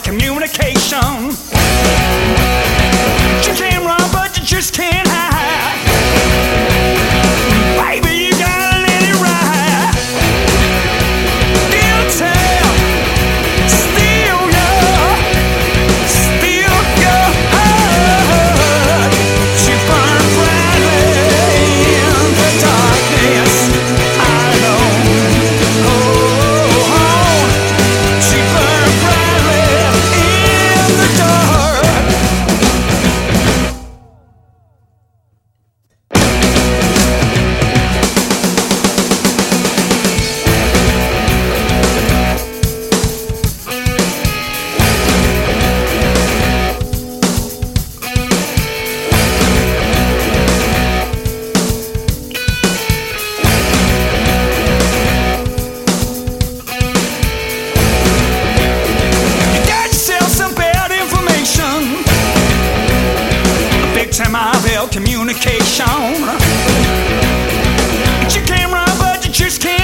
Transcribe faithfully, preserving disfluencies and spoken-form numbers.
communication. You can't run, but you just can't hide. Baby, you gotta let it ride. Still tell, still you, still you. She burned brightly in the darkness. I know. Oh, she burned brightly in the dark. You got yourself some bad information. A big time I L communication. You can't run, but you just can't.